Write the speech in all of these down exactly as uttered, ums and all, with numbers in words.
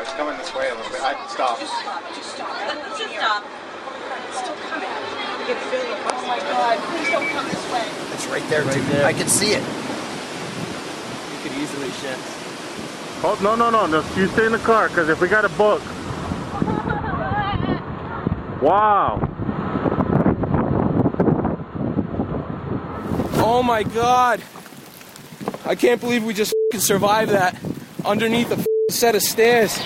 it's coming this way a little bit. I can stop. Just stop. Just stop. Let's just stop. It's still coming. I can feel it. Oh my God! Please don't come this way. It's right there, right too. There. I can see it. You could easily shift. Oh, no, no, no, no. You stay in the car, because if we got a book. Wow. Oh my God. I can't believe we just f***ing survived that underneath a f***ing set of stairs.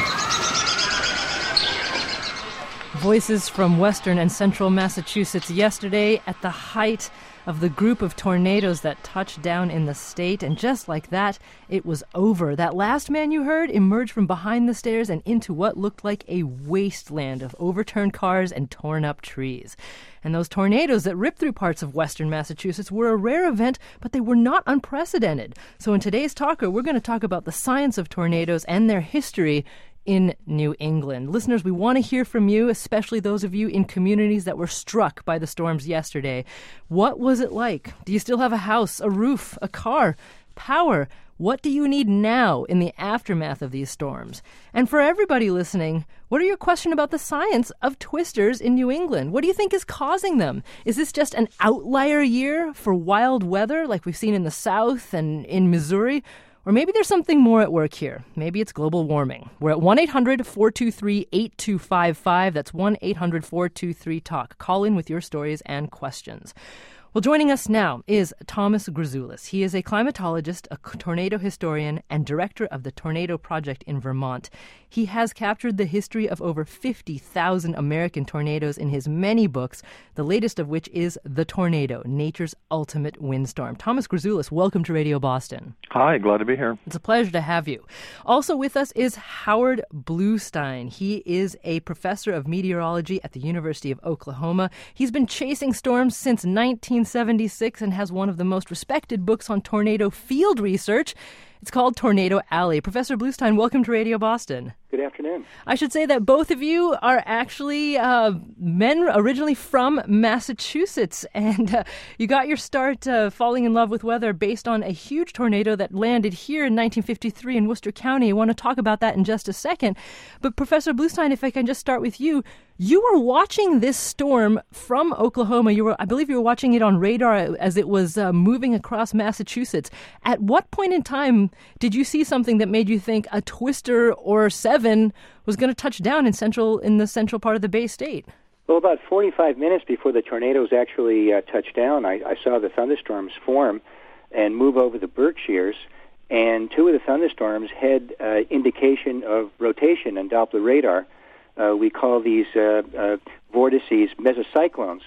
Voices from western and central Massachusetts yesterday at the height of the group of tornadoes that touched down in the state. And just like that, it was over. That last man you heard emerged from behind the stairs and into what looked like a wasteland of overturned cars and torn up trees. And those tornadoes that ripped through parts of western Massachusetts were a rare event, but they were not unprecedented. So in today's Talker, we're going to talk about the science of tornadoes and their history in New England. Listeners, we want to hear from you, especially those of you in communities that were struck by the storms yesterday. What was it like? Do you still have a house, a roof, a car, power? What do you need now in the aftermath of these storms? And for everybody listening, what are your questions about the science of twisters in New England? What do you think is causing them? Is this just an outlier year for wild weather like we've seen in the South and in Missouri? Or maybe there's something more at work here. Maybe it's global warming. We're at one eight hundred four two three eight two five five. That's one eight hundred four two three talk. Call in with your stories and questions. Well, joining us now is Thomas Grzoulis. He is a climatologist, a tornado historian, and director of the Tornado Project in Vermont. He has captured the history of over fifty thousand American tornadoes in his many books, the latest of which is The Tornado, Nature's Ultimate Windstorm. Thomas Grzoulis, welcome to Radio Boston. Hi, glad to be here. It's a pleasure to have you. Also with us is Howard Bluestein. He is a professor of meteorology at the University of Oklahoma. He's been chasing storms since nineteen seventy-six and has one of the most respected books on tornado field research. It's called Tornado Alley. Professor Bluestein, welcome to Radio Boston. Good afternoon. I should say that both of you are actually uh, men originally from Massachusetts, and uh, you got your start uh, falling in love with weather based on a huge tornado that landed here in nineteen fifty-three in Worcester County. I want to talk about that in just a second. But Professor Bluestein, if I can just start with you, you were watching this storm from Oklahoma. You were, I believe you were watching it on radar as it was uh, moving across Massachusetts. At what point in time did you see something that made you think a twister or seven was going to touch down in central in the central part of the Bay State? Well, about forty-five minutes before the tornadoes actually uh, touched down, I, I saw the thunderstorms form and move over the Berkshires, and two of the thunderstorms had uh, indication of rotation on Doppler radar. Uh, we call these uh, uh, vortices mesocyclones.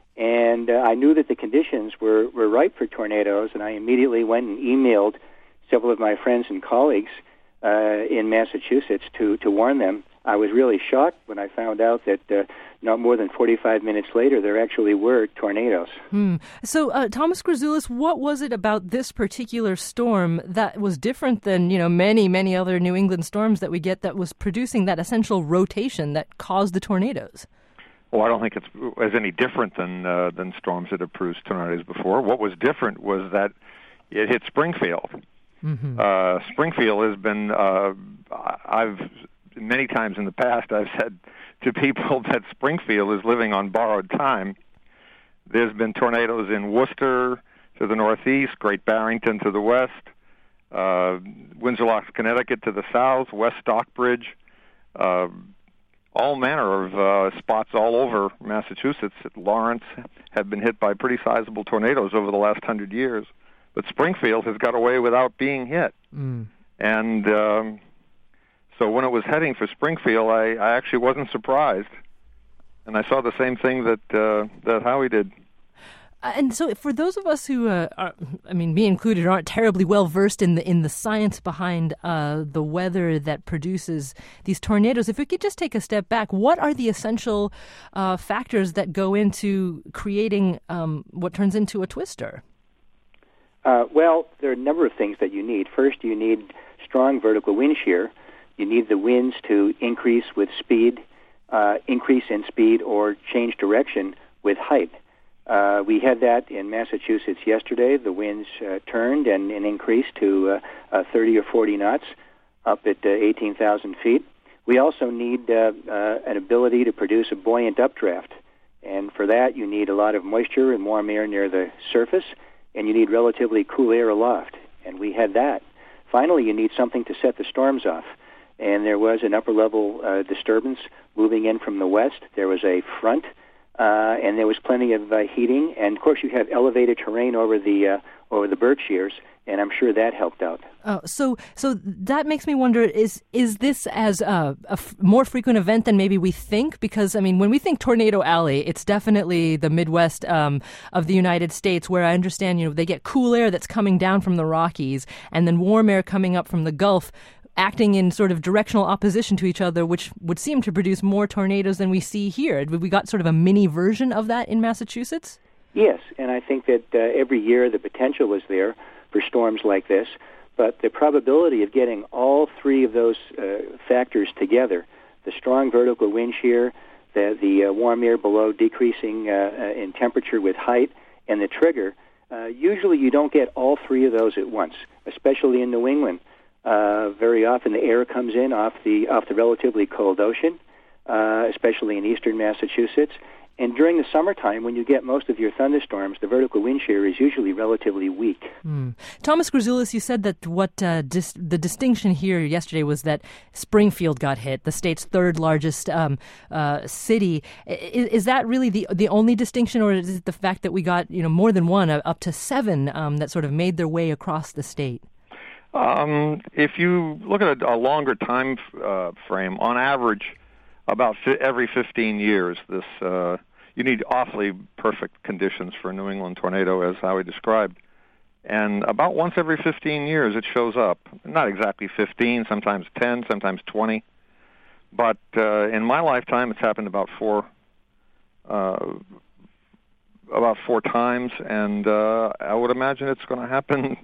And uh, I knew that the conditions were, were ripe for tornadoes, and I immediately went and emailed several of my friends and colleagues uh, in Massachusetts to, to warn them. I was really shocked when I found out that uh, not more than forty-five minutes later, there actually were tornadoes. Hmm. So, uh, Thomas Grzoulis, what was it about this particular storm that was different than, you know, many, many other New England storms that we get that was producing that essential rotation that caused the tornadoes? Well, I don't think it's as any different than uh, than storms that have produced tornadoes before. What was different was that it hit Springfield. Mm-hmm. Uh, Springfield has been, uh, I've many times in the past, I've said to people that Springfield is living on borrowed time. There's been tornadoes in Worcester to the northeast, Great Barrington to the west, uh, Windsor Locks, Connecticut to the south, West Stockbridge, uh, all manner of uh, spots all over Massachusetts. Lawrence have been hit by pretty sizable tornadoes over the last hundred years. But Springfield has got away without being hit. Mm. And um, so when it was heading for Springfield, I, I actually wasn't surprised. And I saw the same thing that uh, that Howie did. Uh, and so for those of us who, uh, are, I mean, me included, aren't terribly well versed in the in the science behind uh, the weather that produces these tornadoes, if we could just take a step back, what are the essential uh, factors that go into creating um, what turns into a twister? Uh, well, there are a number of things that you need. First, you need strong vertical wind shear. You need the winds to increase with speed, uh, increase in speed, or change direction with height. Uh, we had that in Massachusetts yesterday. The winds uh, turned and, and increased to uh, uh, thirty or forty knots. up at uh, eighteen thousand feet. We also need uh, uh, an ability to produce a buoyant updraft. And for that, you need a lot of moisture and warm air near the surface, and you need relatively cool air aloft. And we had that. Finally, you need something to set the storms off. And there was an upper-level uh, disturbance moving in from the west. There was a front, uh, and there was plenty of uh, heating. And, of course, you have elevated terrain over the uh, over the Berkshires, and I'm sure that helped out. Oh, so so that makes me wonder, is is this as a, a f- more frequent event than maybe we think? Because, I mean, when we think Tornado Alley, it's definitely the Midwest um, of the United States, where I understand, you know, they get cool air that's coming down from the Rockies and then warm air coming up from the Gulf, acting in sort of directional opposition to each other, which would seem to produce more tornadoes than we see here. We got sort of a mini version of that in Massachusetts? Yes, and I think that uh, every year the potential is there for storms like this, but the probability of getting all three of those uh, factors together, the strong vertical wind shear, the, the uh, warm air below decreasing uh, uh, in temperature with height, and the trigger, uh, usually you don't get all three of those at once, especially in New England. Uh, very often the air comes in off the off the relatively cold ocean, uh, especially in eastern Massachusetts. And during the summertime, when you get most of your thunderstorms, the vertical wind shear is usually relatively weak. Mm. Thomas Grzoulis, you said that what uh, dis- the distinction here yesterday was that Springfield got hit, the state's third largest um, uh, city. Is, is that really the the only distinction, or is it the fact that we got, you know, more than one, uh, up to seven, um, that sort of made their way across the state? Um, if you look at a, a longer time uh, frame, on average, about fi- every fifteen years, this uh, you need awfully perfect conditions for a New England tornado, as Howie described. And about once every fifteen years, it shows up. Not exactly fifteen, sometimes ten, sometimes twenty. But uh, in my lifetime, it's happened about four, uh, about four times, and uh, I would imagine it's going to happen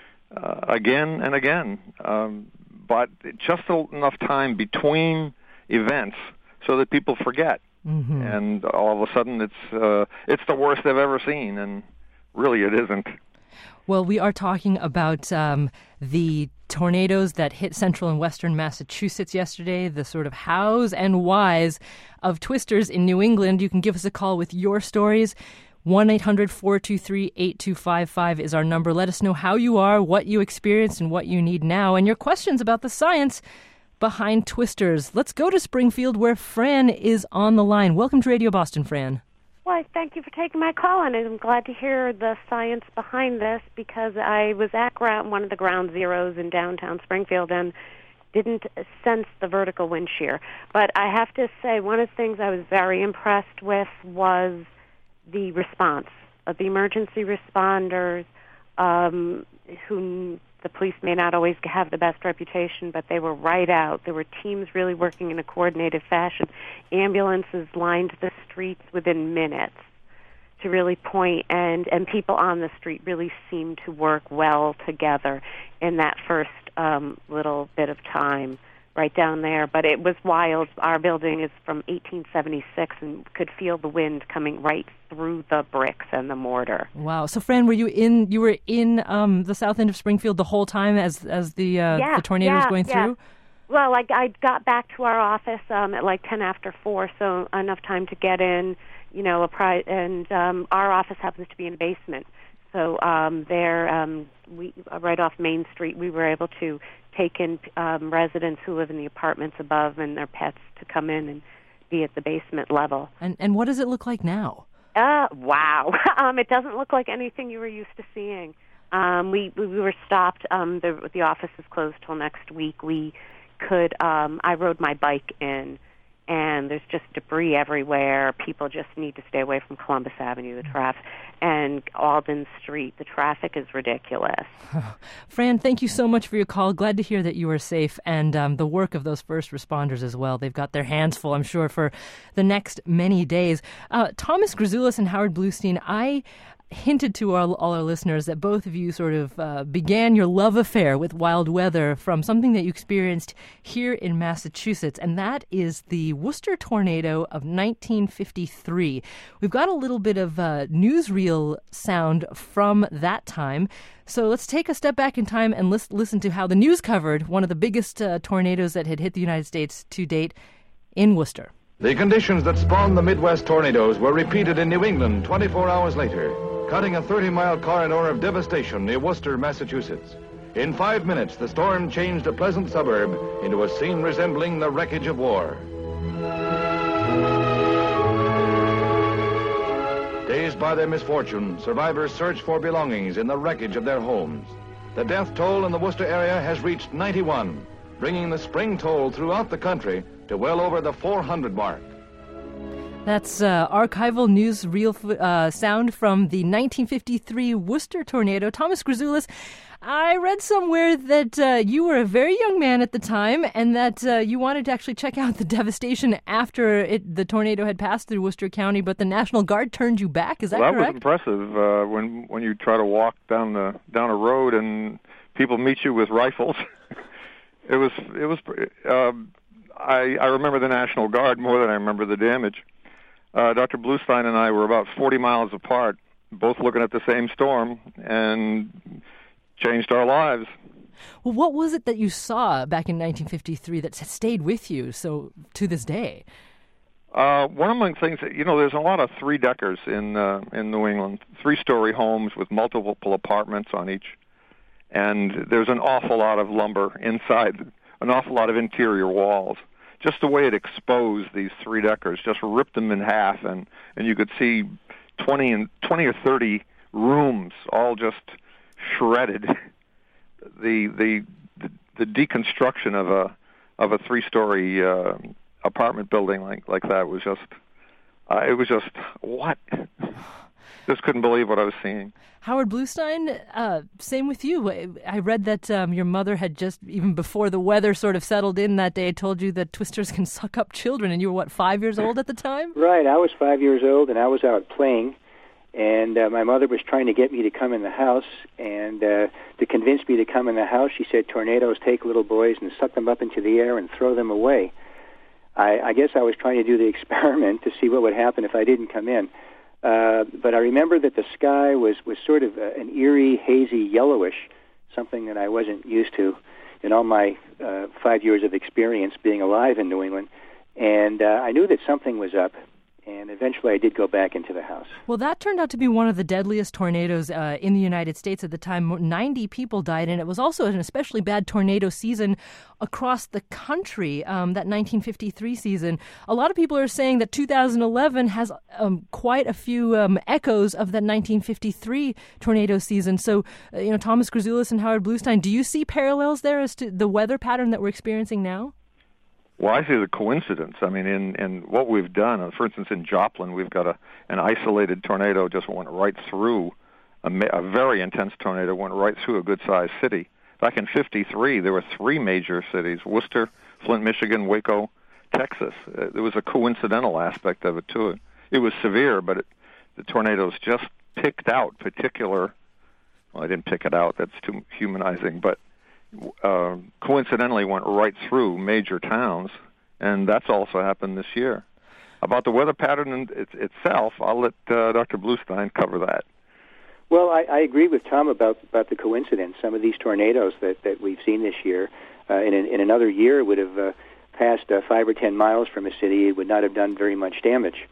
uh, again and again. Um, but just enough time between events so that people forget, mm-hmm. and all of a sudden it's uh, it's the worst they've ever seen, and really it isn't. Well, we are talking about um, the tornadoes that hit central and western Massachusetts yesterday, the sort of hows and whys of twisters in New England. You can give us a call with your stories. one eight hundred four two three eight two five five is our number. Let us know how you are, what you experienced, and what you need now, and your questions about the science behind twisters. Let's go to Springfield, where Fran is on the line. Welcome to Radio Boston, Fran. Well, thank you for taking my call, and I'm glad to hear the science behind this, because I was at ground, one of the ground zeros in downtown Springfield and didn't sense the vertical wind shear. But I have to say, one of the things I was very impressed with was the response of the emergency responders, um, who the police may not always have the best reputation, but they were right out. There were teams really working in a coordinated fashion. Ambulances lined the streets within minutes to really point, and, and people on the street really seemed to work well together in that first um, little bit of time right down there. But it was wild. Our building is from eighteen seventy-six and could feel the wind coming right through the bricks and the mortar. Wow. So, Fran, were you in? You were in um, the south end of Springfield the whole time as as the uh, yeah, the tornado was yeah, going yeah. through? Well, like I got back to our office um, at like ten after four, so enough time to get in. You know, a pri- and um, our office happens to be in a basement, so um, there, um, we right off Main Street, we were able to take in um, residents who live in the apartments above and their pets to come in and be at the basement level. And and what does it look like now? Uh, wow. um, it doesn't look like anything you were used to seeing. Um, we, we were stopped. Um, the, the office is closed till next week. We could, um, I rode my bike in, and there's just debris everywhere. People just need to stay away from Columbus Avenue, the traffic, and Alden Street. The traffic is ridiculous. Fran, thank you so much for your call. Glad to hear that you are safe, and um, the work of those first responders as well. They've got their hands full, I'm sure, for the next many days. Uh, Thomas Grzoulis and Howard Bluestein, I... hinted to all, all our listeners that both of you sort of uh, began your love affair with wild weather from something that you experienced here in Massachusetts, and that is the Worcester tornado of nineteen fifty-three. We've got a little bit of uh, newsreel sound from that time. So let's take a step back in time and list, listen to how the news covered one of the biggest uh, tornadoes that had hit the United States to date in Worcester. The conditions that spawned the Midwest tornadoes were repeated in New England twenty-four hours later, cutting a thirty-mile corridor of devastation near Worcester, Massachusetts. In five minutes, the storm changed a pleasant suburb into a scene resembling the wreckage of war. Dazed by their misfortune, survivors search for belongings in the wreckage of their homes. The death toll in the Worcester area has reached ninety-one, bringing the spring toll throughout the country to well over the four hundred mark. That's uh, archival newsreel uh, sound from the nineteen fifty-three Worcester tornado. Thomas Grzoulis, I read somewhere that uh, you were a very young man at the time and that uh, you wanted to actually check out the devastation after it, the tornado had passed through Worcester County, but the National Guard turned you back. Is that well, correct? That was impressive uh, when when you try to walk down the down a road and people meet you with rifles. it was it was. Uh, I, I remember the National Guard more than I remember the damage. Uh, Doctor Bluestein and I were about forty miles apart, both looking at the same storm, and changed our lives. Well, what was it that you saw back in nineteen fifty-three that stayed with you so to this day? Uh, one among things, that, you know, there's a lot of three-deckers in uh, in New England, three-story homes with multiple apartments on each, and there's an awful lot of lumber inside, an awful lot of interior walls. Just the way it exposed these three-deckers, just ripped them in half, and, and you could see twenty and twenty or thirty rooms all just shredded. The the the, the deconstruction of a of a three-story uh, apartment building like like that was just uh, it was just what. Just couldn't believe what I was seeing. Howard Bluestein, uh, same with you. I read that um, your mother had just, even before the weather sort of settled in that day, told you that twisters can suck up children, and you were, what, five years old at the time? Right, I was five years old, and I was out playing, and uh, my mother was trying to get me to come in the house, and uh, to convince me to come in the house, she said tornadoes take little boys and suck them up into the air and throw them away. I, I guess I was trying to do the experiment to see what would happen if I didn't come in. Uh, but I remember that the sky was, was sort of uh, an eerie, hazy, yellowish, something that I wasn't used to in all my uh, five years of experience being alive in New England. And uh, I knew that something was up, and eventually I did go back into the house. Well, that turned out to be one of the deadliest tornadoes uh, in the United States at the time. ninety people died, and it was also an especially bad tornado season across the country, um, that nineteen fifty-three season. A lot of people are saying that two thousand eleven has um, quite a few um, echoes of that nineteen fifty-three tornado season. So, uh, you know, Thomas Grzoulis and Howard Bluestein, do you see parallels there as to the weather pattern that we're experiencing now? Well, I see the coincidence. I mean, in, in what we've done, uh, for instance, in Joplin, we've got a an isolated tornado just went right through, a, a very intense tornado went right through a good-sized city. Back in fifty-three, there were three major cities, Worcester, Flint, Michigan, Waco, Texas. Uh, there was a coincidental aspect of it, too. It was severe, but it, the tornadoes just picked out particular, well, I didn't pick it out, that's too humanizing, but Uh, coincidentally went right through major towns, and that's also happened this year. About the weather pattern in it, itself, I'll let uh, Doctor Bluestein cover that. Well, I, I agree with Tom about, about the coincidence. Some of these tornadoes that, that we've seen this year, uh, in, an, in another year, it would have uh, passed uh, five or ten miles from a city. It would not have done very much damage.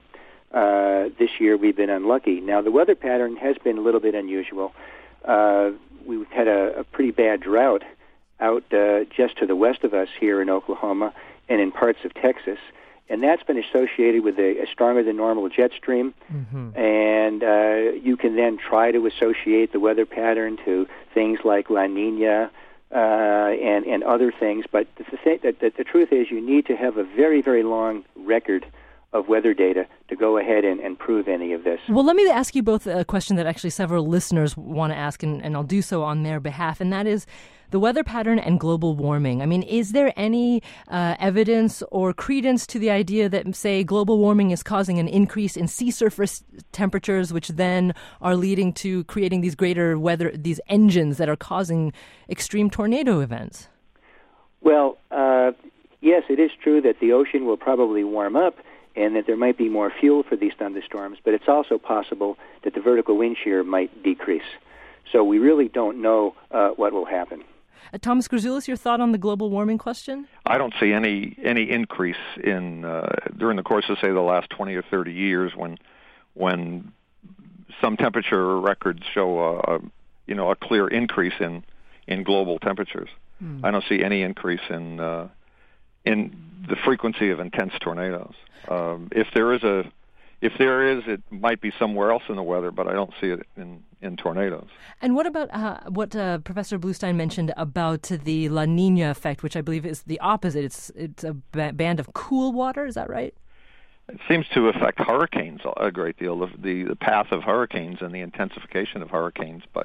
Uh, this year, we've been unlucky. Now, the weather pattern has been a little bit unusual. Uh, we've had a, a pretty bad drought out uh, just to the west of us here in Oklahoma and in parts of Texas. And that's been associated with a, a stronger than normal jet stream. Mm-hmm. And uh, you can then try to associate the weather pattern to things like La Nina uh, and, and other things. But the, th- the, the, the truth is you need to have a very, very long record of weather data to go ahead and, and prove any of this. Well, let me ask you both a question that actually several listeners want to ask, and, and I'll do so on their behalf, and that is the weather pattern and global warming. I mean, is there any uh, evidence or credence to the idea that, say, global warming is causing an increase in sea surface temperatures, which then are leading to creating these greater weather, these engines that are causing extreme tornado events? Well, uh, yes, it is true that the ocean will probably warm up and that there might be more fuel for these thunderstorms, but it's also possible that the vertical wind shear might decrease. So we really don't know uh, what will happen. Uh, Thomas Grzoulis, your thought on the global warming question? I don't see any any increase in uh, during the course of, say, the last twenty or thirty years when when some temperature records show a, a you know a clear increase in, in global temperatures. Hmm. I don't see any increase in uh, in the frequency of intense tornadoes. Um, if there is a If there is, it might be somewhere else in the weather, but I don't see it in, in tornadoes. And what about uh, what uh, Professor Bluestein mentioned about the La Nina effect, which I believe is the opposite? It's it's a ba- band of cool water, is that right? It seems to affect hurricanes a great deal, the, the path of hurricanes and the intensification of hurricanes, but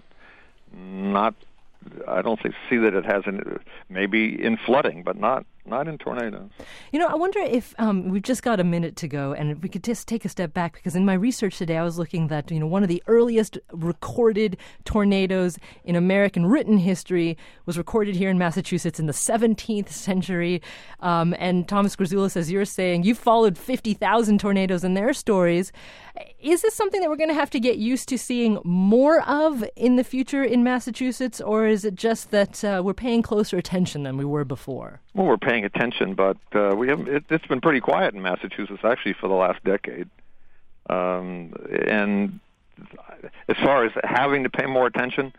not, I don't think, see that it has, an, maybe in flooding, but not Not in tornadoes. You know, I wonder if um, we've just got a minute to go, and if we could just take a step back, because in my research today, I was looking that, you know, one of the earliest recorded tornadoes in American written history was recorded here in Massachusetts in the seventeenth century. Um, and Thomas Grzoulis, as you're saying, you followed fifty thousand tornadoes and their stories. Is this something that we're going to have to get used to seeing more of in the future in Massachusetts, or is it just that uh, we're paying closer attention than we were before? Well, we're paying attention, but uh, we have it, it's been pretty quiet in Massachusetts actually for the last decade. Um, and as far as having to pay more attention,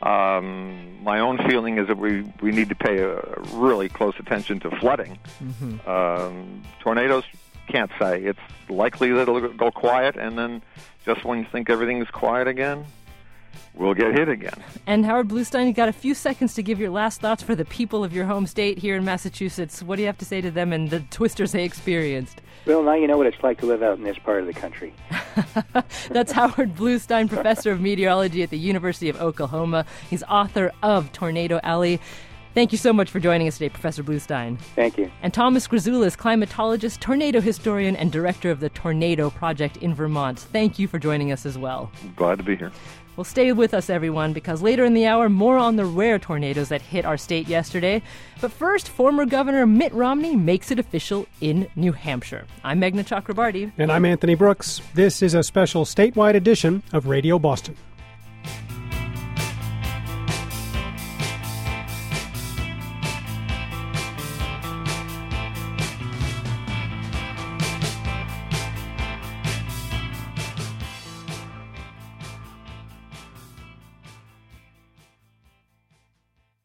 um, my own feeling is that we, we need to pay a really close attention to flooding. Mm-hmm. Um, tornadoes, can't say. It's likely that it'll go quiet, and then just when you think everything is quiet again, we'll get hit again. And Howard Bluestein, you got a few seconds to give your last thoughts for the people of your home state here in Massachusetts. What do you have to say to them and the twisters they experienced? Well, now you know what it's like to live out in this part of the country. That's Howard Bluestein, professor of meteorology at the University of Oklahoma. He's author of Tornado Alley. Thank you so much for joining us today, Professor Bluestein. Thank you. And Thomas Grzoulis, climatologist, tornado historian, and director of the Tornado Project in Vermont. Thank you for joining us as well. Glad to be here. Well, stay with us, everyone, because later in the hour, more on the rare tornadoes that hit our state yesterday. But first, former Governor Mitt Romney makes it official in New Hampshire. I'm Meghna Chakrabarty. And I'm Anthony Brooks. This is a special statewide edition of Radio Boston.